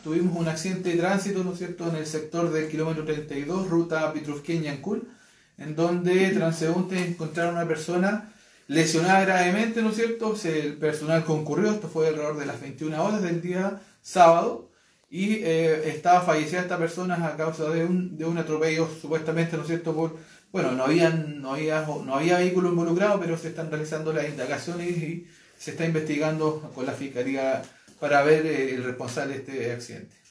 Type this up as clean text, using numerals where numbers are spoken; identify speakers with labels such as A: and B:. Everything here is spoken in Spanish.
A: tuvimos un accidente de tránsito, ¿no es cierto?, en el sector del kilómetro 32, ruta Pitrufquén-Yancul, en donde transeúntes encontraron a una persona lesionada gravemente, ¿no es cierto? El personal concurrió, esto fue alrededor de las 21 horas del día sábado, y estaba fallecida esta persona a causa de un atropello, supuestamente, ¿no es cierto?, bueno, no había vehículo involucrado, pero se están realizando las indagaciones y se está investigando con la Fiscalía para ver el responsable de este accidente.